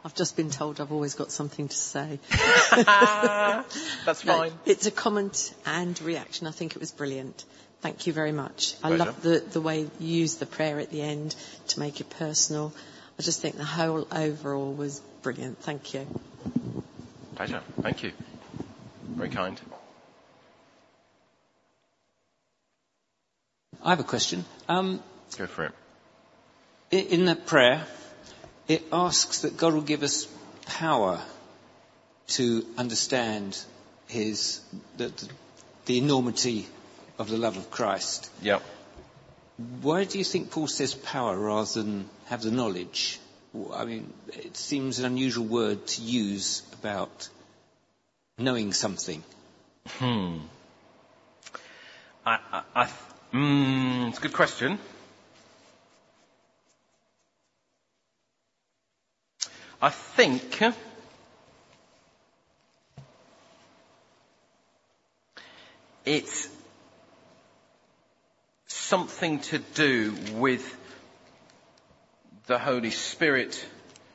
I've just been told I've always got something to say. That's fine. It's a comment and reaction. I think it was brilliant. Thank you very much. Pleasure. I love the way you used the prayer at the end to make it personal. I just think the whole overall was brilliant. Thank you. Pleasure. Thank you. Very kind. I have a question. Go for it. In that prayer, it asks that God will give us power to understand the enormity of the love of Christ. Yep. Why do you think Paul says power rather than have the knowledge? I mean, it seems an unusual word to use about knowing something. It's a good question. I think it's something to do with the Holy Spirit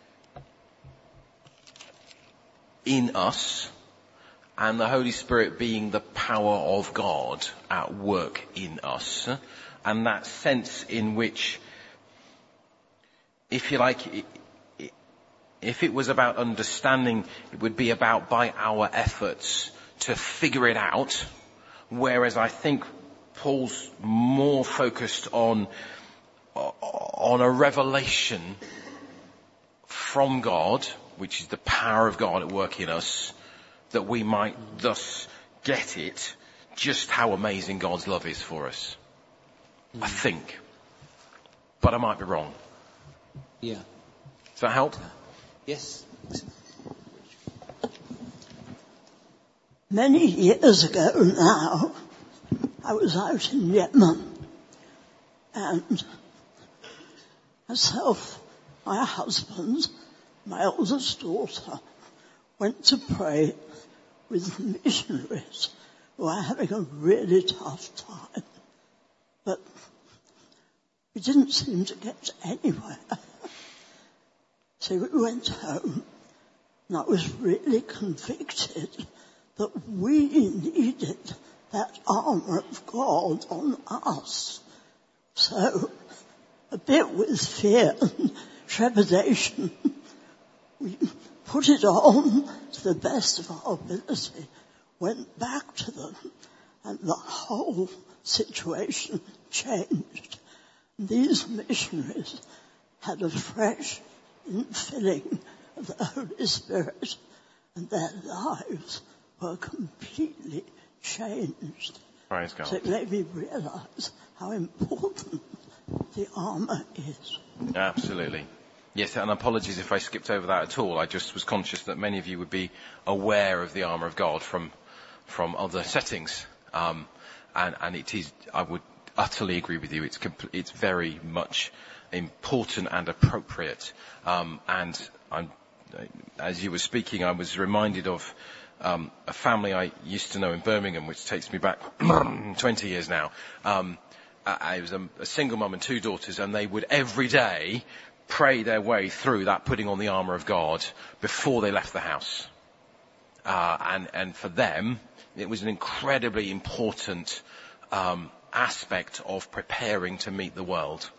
in us, and the Holy Spirit being the power of God at work in us, and that sense in which, if you like, if it was about understanding, it would be about by our efforts to figure it out, whereas I think Paul's more focused on a revelation from God, which is the power of God at work in us, that we might thus get it, just how amazing God's love is for us. I think. But I might be wrong. Yeah. Does that help? Yes. Many years ago now, I was out in Yemen, and myself, my husband, my eldest daughter, went to pray with missionaries who were having a really tough time. But we didn't seem to get anywhere. So we went home, and I was really convicted that we needed that armour of God on us. So, a bit with fear and trepidation, we put it on to the best of our ability, went back to them, and the whole situation changed. These missionaries had a fresh infilling of the Holy Spirit, and their lives were completely changed. Praise God. So it made me realise how important the armour is. Absolutely. Yes, and apologies if I skipped over that at all. I just was conscious that many of you would be aware of the armour of God from other settings. And it is, I would utterly agree with you, it's very much important and appropriate. And as you were speaking, I was reminded of a family I used to know in Birmingham, which takes me back 20 years now. I was a single mum and two daughters, and they would every day pray their way through that putting on the armour of God before they left the house. And for them, it was an incredibly important aspect of preparing to meet the world.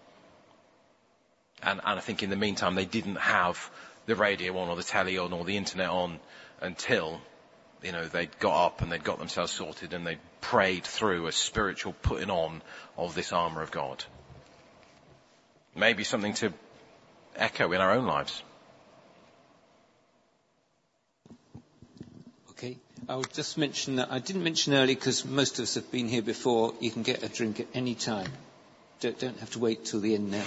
And I think in the meantime, they didn't have the radio on or the telly on or the internet on until, they'd got up and they'd got themselves sorted and they'd prayed through a spiritual putting on of this armour of God. Maybe something to echo in our own lives. Okay. I'll just mention that I didn't mention earlier, because most of us have been here before, you can get a drink at any time. Don't have to wait till the end now.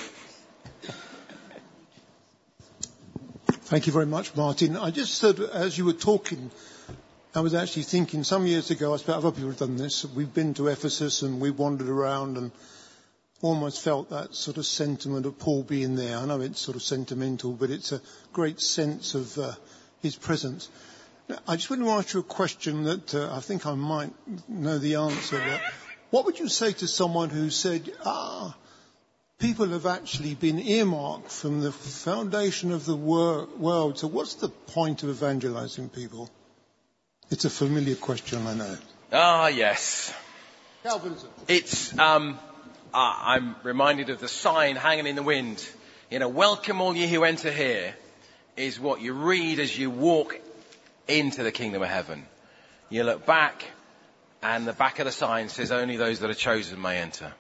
Thank you very much, Martin. I just said, as you were talking, I was actually thinking some years ago, I suppose other people have done this, we've been to Ephesus and we wandered around and almost felt that sort of sentiment of Paul being there. I know it's sort of sentimental, but it's a great sense of his presence. Now, I just want to ask you a question that I think I might know the answer. But what would you say to someone who said, people have actually been earmarked from the foundation of the world. So what's the point of evangelizing people? It's a familiar question, I know. Ah, yes. Calvinism. It's, I'm reminded of the sign hanging in the wind. Welcome all ye who enter here, is what you read as you walk into the kingdom of heaven. You look back, and the back of the sign says only those that are chosen may enter.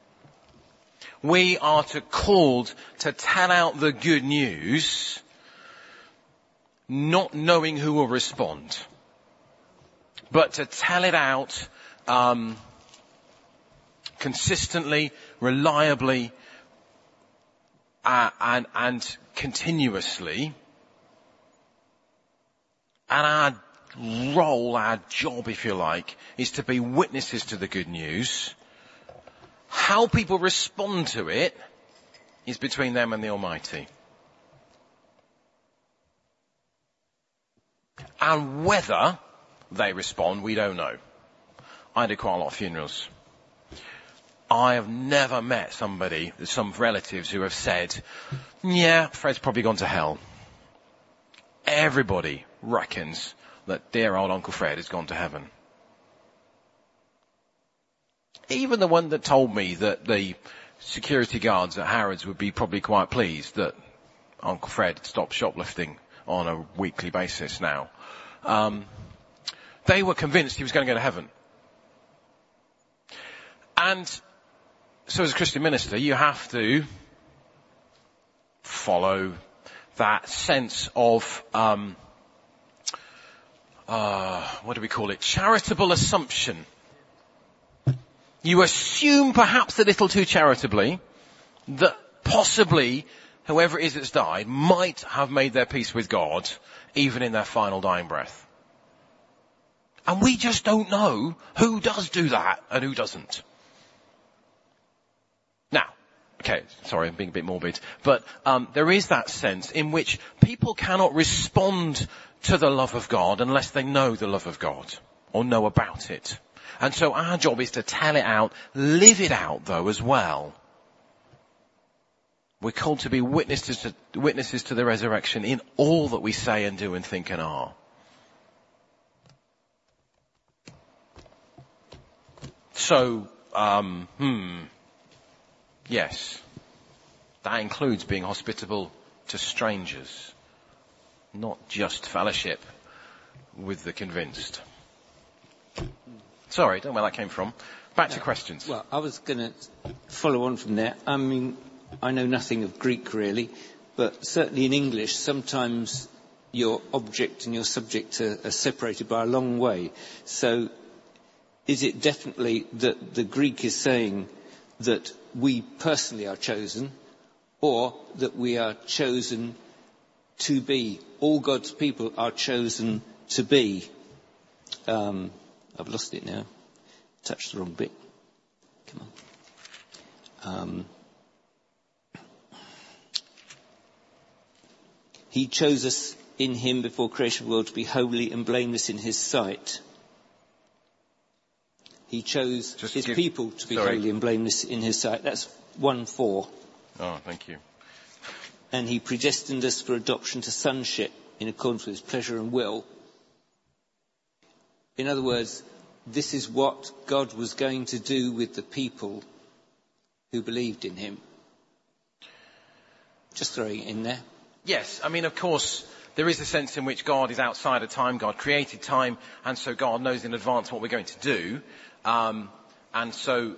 We are called to tell out the good news, not knowing who will respond, but to tell it out consistently, reliably, and continuously. And our role, our job, if you like, is to be witnesses to the good news. How people respond to it is between them and the Almighty. And whether they respond, we don't know. I do quite a lot of funerals. I have never met some relatives who have said, yeah, Fred's probably gone to hell. Everybody reckons that dear old Uncle Fred has gone to heaven. Even the one that told me that the security guards at Harrods would be probably quite pleased that Uncle Fred had stopped shoplifting on a weekly basis now. They were convinced he was going to go to heaven. And so as a Christian minister, you have to follow that sense of, what do we call it? Charitable assumption. You assume perhaps a little too charitably that possibly whoever it is that's died might have made their peace with God even in their final dying breath. And we just don't know who does do that and who doesn't. Now, okay, sorry, I'm being a bit morbid, but there is that sense in which people cannot respond to the love of God unless they know the love of God or know about it. And so our job is to tell it out, live it out though as well. We're called to be witnesses to the resurrection in all that we say and do and think and are. So, yes, that includes being hospitable to strangers, not just fellowship with the convinced. Sorry, don't know where that came from. Back to questions. Well, I was going to follow on from there. I mean, I know nothing of Greek really, but certainly in English, sometimes your object and your subject are separated by a long way. So is it definitely that the Greek is saying that we personally are chosen, or that we are chosen to be, all God's people are chosen to be? I've lost it now. Touched the wrong bit. Come on. He chose us in him before creation of the world to be holy and blameless in his sight. He chose his people to be holy and blameless in his sight. That's 1:4. Oh, thank you. And he predestined us for adoption to sonship in accordance with his pleasure and will. In other words, this is what God was going to do with the people who believed in him. Just throwing it in there. Yes, I mean, of course, there is a sense in which God is outside of time. God created time, and so God knows in advance what we're going to do. And so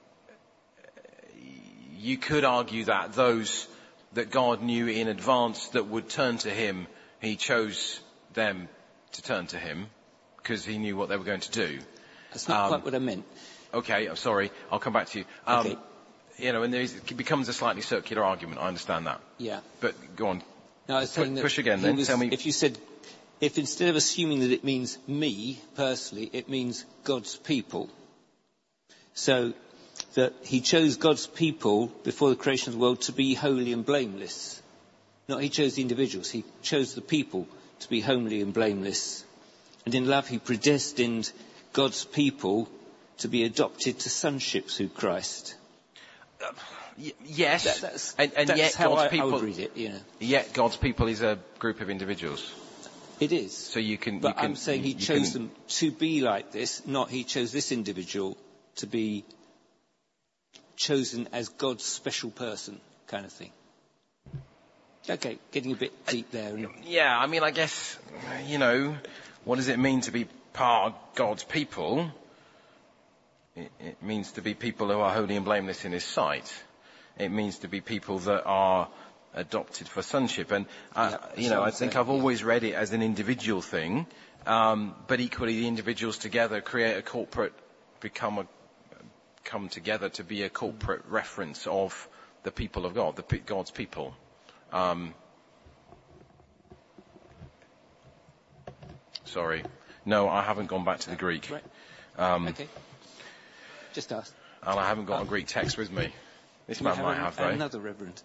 you could argue that those that God knew in advance that would turn to him, he chose them to turn to him because he knew what they were going to do. That's not quite what I meant. Okay, I'm sorry. I'll come back to you. Okay. And it becomes a slightly circular argument. I understand that. Yeah. But go on. No, I was saying that push again then. Tell me. If you said, if instead of assuming that it means me personally, it means God's people. So that he chose God's people before the creation of the world to be holy and blameless. Not he chose the individuals, he chose the people to be holy and blameless. And in love he predestined God's people to be adopted to sonship through Christ. Yes, That's yet how God's I people. would read it. Yeah, Yet God's people is a group of individuals. it is. So you can. But I'm saying He chose them to be like this, not He chose this individual to be chosen as God's special person, kind of thing. Okay, getting a bit deep there. Yeah, I mean, I guess, what does it mean to be part of God's people? It means to be people who are holy and blameless in His sight. It means to be people that are adopted for sonship. And, I think I've always read it as an individual thing, but equally the individuals together create a corporate, come together to be a corporate reference of the people of God, God's people. Sorry. No, I haven't gone back to the Greek. Right. Okay. Just ask. And I haven't got a Greek text with me. This man might have, though. Another reverend.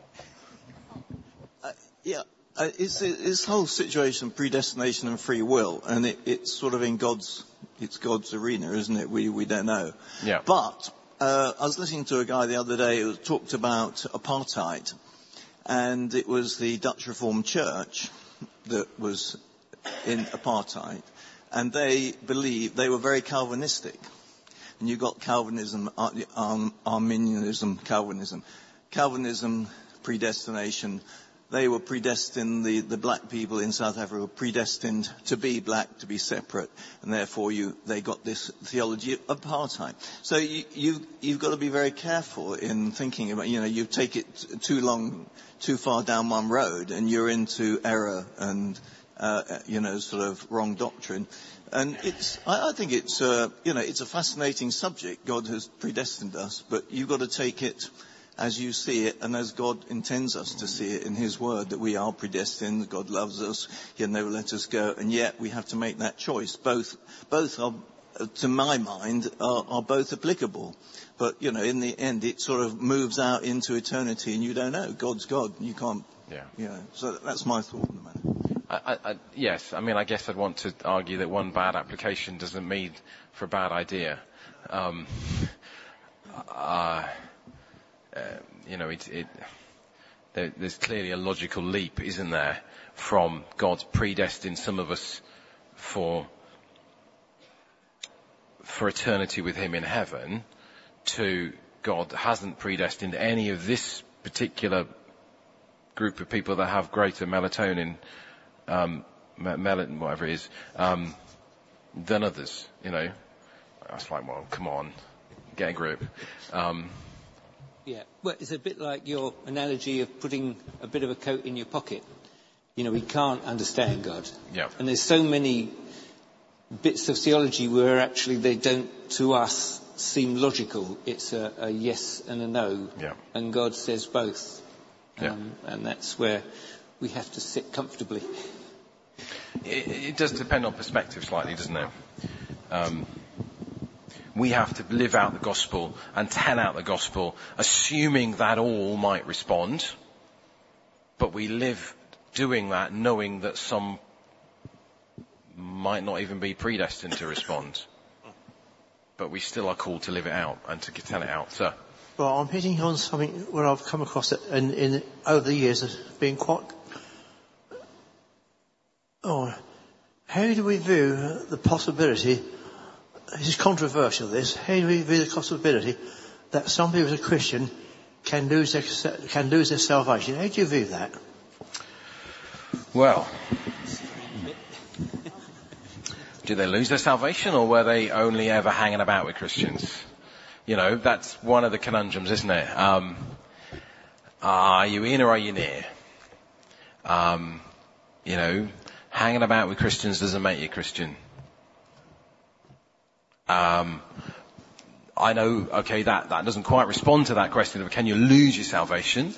It's this whole situation of predestination and free will, and it's sort of in God's arena, isn't it? We don't know. Yeah. But I was listening to a guy the other day who talked about apartheid, and it was the Dutch Reformed Church that was in apartheid, and they were very Calvinistic. And you got Calvinism, Arminianism, Calvinism, predestination. They were predestined, the black people in South Africa were predestined to be black, to be separate, and therefore they got this theology of apartheid. So you've got to be very careful in thinking about, you take it too far down one road, and you're into error and, sort of wrong doctrine. And I think it's a fascinating subject. God has predestined us, but you've got to take it as you see it and as God intends us to see it in His Word, that we are predestined, God loves us, He'll never let us go, and yet we have to make that choice. Both are, to my mind, are both applicable. But, in the end, it sort of moves out into eternity, and you don't know. God's God, and you can't, so that's my thought on the matter. Yes, I mean, I guess I'd want to argue that one bad application doesn't mean for a bad idea. There's clearly a logical leap, isn't there, from God's predestined some of us for eternity with Him in heaven, to God hasn't predestined any of this particular group of people that have greater melatonin, whatever it is, than others, That's like, well, come on, get a grip. Yeah, well, it's a bit like your analogy of putting a bit of a coat in your pocket. We can't understand God. Yeah. And there's so many bits of theology where actually they don't, to us, seem logical. It's a yes and a no. Yeah. And God says both. Yeah. And that's where we have to sit comfortably. It does depend on perspective slightly, doesn't it? We have to live out the gospel and tell out the gospel, assuming that all might respond. But we live doing that knowing that some might not even be predestined to respond. But we still are called to live it out and to tell it out. Sir? Well, I'm hitting on something where I've come across it in over the years as being quite... how do we view the possibility... This is controversial, this. How do we view the possibility that somebody who's a Christian can lose their salvation? How do you view that? Well, did they lose their salvation, or were they only ever hanging about with Christians? That's one of the conundrums, isn't it? Are you in or are you near? Hanging about with Christians doesn't make you a Christian. I know, okay, that doesn't quite respond to that question of can you lose your salvation?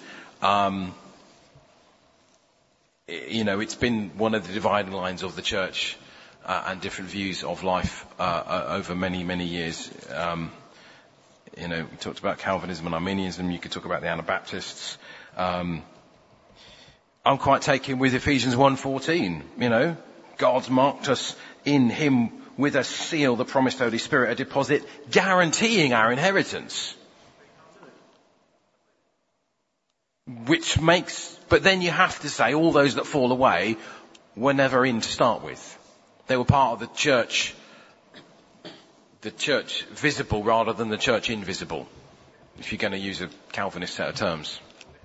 It's been one of the dividing lines of the church and different views of life over many, many years. We talked about Calvinism and Arminianism. You could talk about the Anabaptists. I'm quite taken with Ephesians 1:14. God's marked us in Him with a seal, the promised Holy Spirit, a deposit guaranteeing our inheritance. but then you have to say all those that fall away were never in to start with. They were part of the church visible rather than the church invisible, if you're going to use a Calvinist set of terms.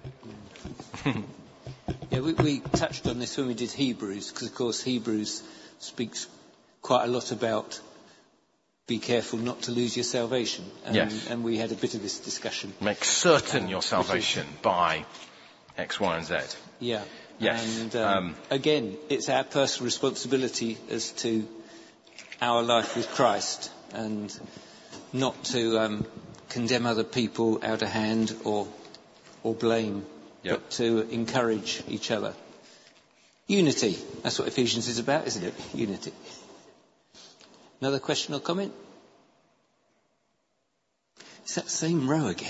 Yeah, we touched on this when we did Hebrews, because of course Hebrews speaks quite a lot about be careful not to lose your salvation. Yes. And we had a bit of this discussion. Make certain your salvation by X, Y and Z. Yeah. Yes. And again, it's our personal responsibility as to our life with Christ, and not to condemn other people out of hand or blame, but to encourage each other. Unity. That's what Ephesians is about, isn't it? Unity. Another question or comment? It's that same row again.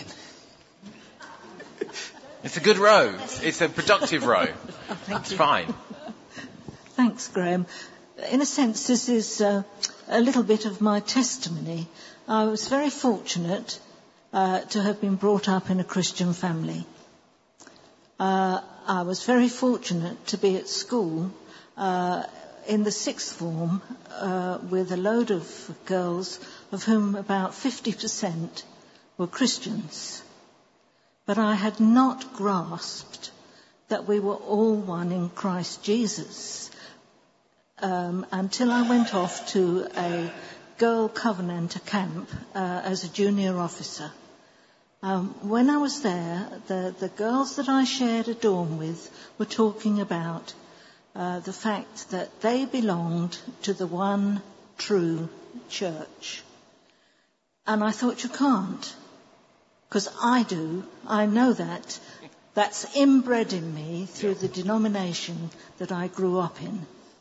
It's a good row. It's a productive row. That's fine. Thanks, Graham. In a sense, this is a little bit of my testimony. I was very fortunate to have been brought up in a Christian family. I was very fortunate to be at school in the sixth form with a load of girls, of whom about 50% were Christians. But I had not grasped that we were all one in Christ Jesus until I went off to a girl Covenanter camp as a junior officer. When I was there, the girls that I shared a dorm with were talking about the fact that they belonged to the one true church. And I thought, you can't. Because I do. I know that. That's inbred in me through the denomination that I grew up in.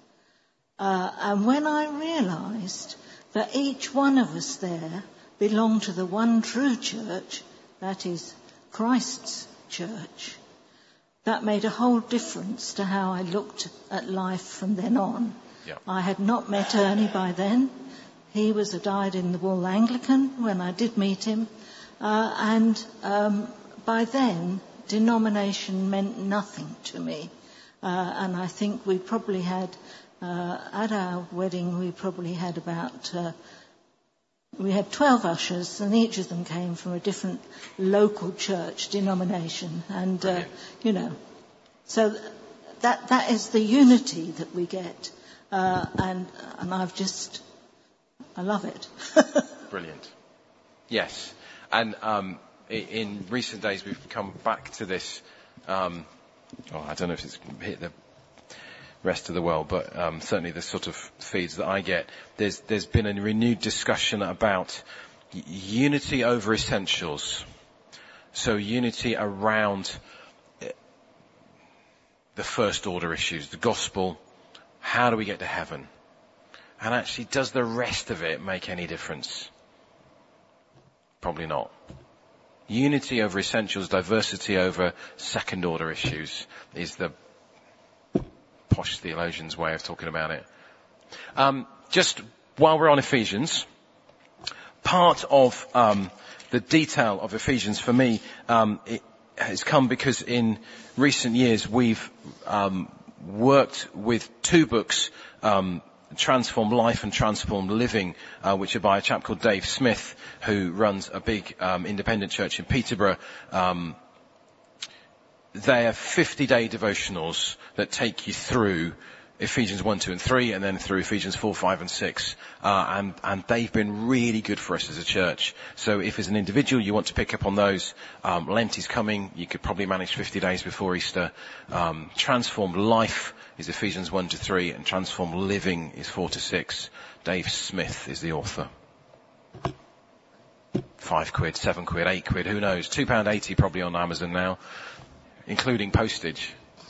And when I realised that each one of us there belonged to the one true church, that is Christ's church, that made a whole difference to how I looked at life from then on. Yeah. I had not met Ernie by then. He was a dyed-in-the-wool Anglican when I did meet him. And by then, denomination meant nothing to me. And I think we probably had, at our wedding, we probably had about, we had 12 ushers, and each of them came from a different local church denomination. And, so that is the unity that we get. And I love it. Brilliant. Yes. And in recent days, we've come back to this. I don't know if it's hit the rest of the world, but certainly the sort of feeds that I get. There's been a renewed discussion about unity over essentials. So unity around the first order issues, the gospel. How do we get to heaven? And actually, does the rest of it make any difference? Probably not. Unity over essentials, diversity over second order issues is the posh theologian's way of talking about it. Just while we're on Ephesians, part of the detail of Ephesians for me it has come because in recent years we've worked with two books, Transform Life and Transform Living, which are by a chap called Dave Smith, who runs a big independent church in Peterborough. They are 50-day devotionals that take you through Ephesians 1, 2 and 3, and then through Ephesians 4, 5 and 6. And they've been really good for us as a church. So if as an individual you want to pick up on those, Lent is coming. You could probably manage 50 days before Easter. Transformed Life is Ephesians 1 to 3, and Transformed Living is 4 to 6. Dave Smith is the author. £5, £7, £8, who knows? £2.80 probably on Amazon now, including postage.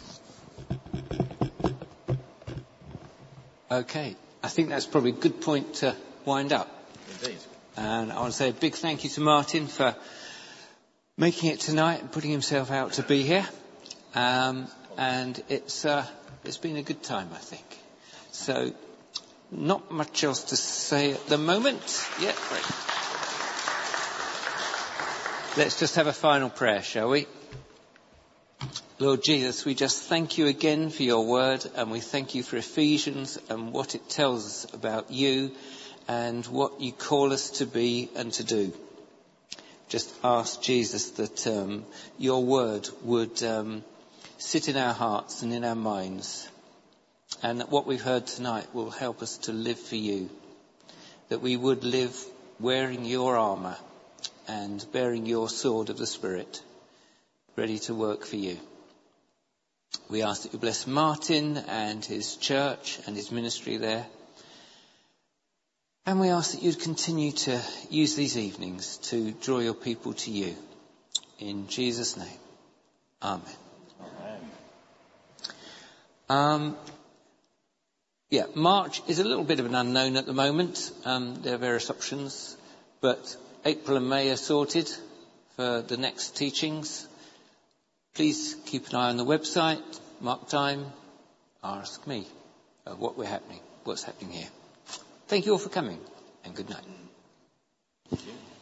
Okay, I think that's probably a good point to wind up. Indeed. And I want to say a big thank you to Martin for making it tonight and putting himself out to be here. And it's been a good time, I think. So, not much else to say at the moment. Yeah, great. Let's just have a final prayer, shall we? Lord Jesus, we just thank you again for your word, and we thank you for Ephesians and what it tells us about you and what you call us to be and to do. Just ask, Jesus, that your word would sit in our hearts and in our minds, and that what we've heard tonight will help us to live for you, that we would live wearing your armour and bearing your sword of the Spirit, ready to work for you. We ask that you bless Martin and his church and his ministry there. And we ask that you'd continue to use these evenings to draw your people to you. In Jesus' name. Amen. March is a little bit of an unknown at the moment. There are various options, but April and May are sorted for the next teachings. Please keep an eye on the website, mark time, ask me what's happening here. Thank you all for coming, and good night. Thank you.